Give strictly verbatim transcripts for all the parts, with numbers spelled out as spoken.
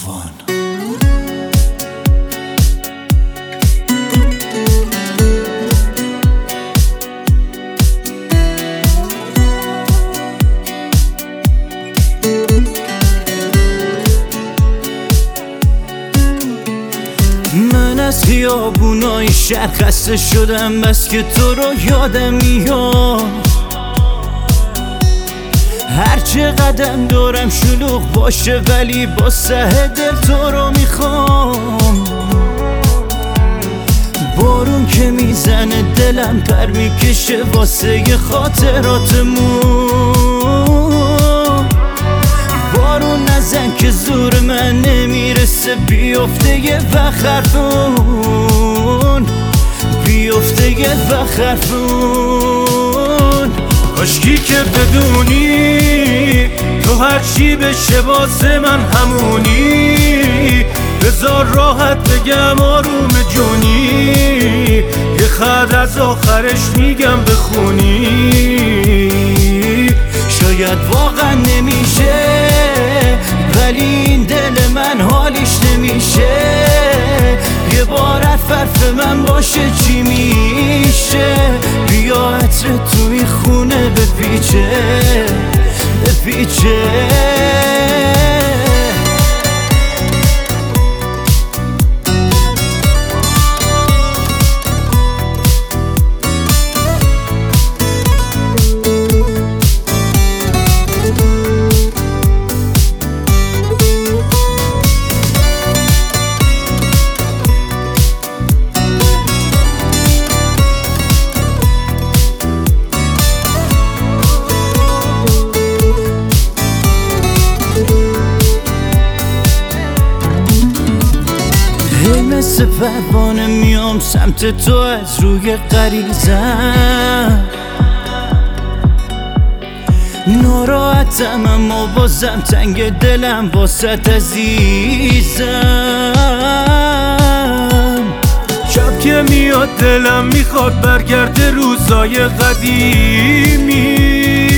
تابان. من از خیابونای شهر خسته شدم، بس که تو رو یادم میاد. هرچه قدم دارم شلوغ باشه، ولی با سه دل تو رو میخوام. بارون که میزنه دلم پر میکشه واسه خاطراتمون. بارون نزن که زور من نمیرسه، بیفته یه وقت حرفون، بیفته یه وقت حرفون. کاشکی که بدونی تو هرچی بشه واسه من همونی. بذار راحت بگم آروم جونی، یه خط از آخرش میگم بخونی. شاید واقعا نمیشه، ولی این دل من حالیش نمیشه. یه بار حرف من باشه چی میشه؟ بیا عطر تو این خونه بپیچه بپیچه. مثل پروانه میام سمت تو از روی غریزم. ناراحتم اما بازم تنگ دلم واسط عزیزم. شب که میاد دلم میخواد برگرده روزای قدیمی.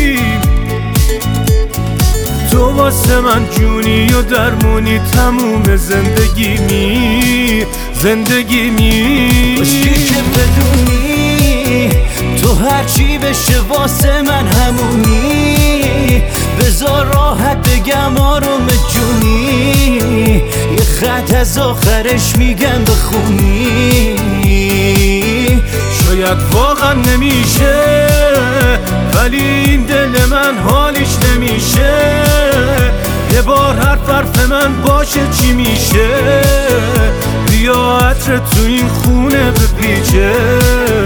تو واسه من جونی و درمونی تموم زندگیمی زندگیمی. کاشکی که بدونی تو هرچی بشه واسه من همونی. بذار راحت بگم آروم جونی، یه خط از آخرش میگم بخونی. شاید واقعا نمیشه، ولی این دل من حالیش نمیشه. یه بار حرف حرف من باشه چی میشه؟ بیا عطر تو این خونه بپیچه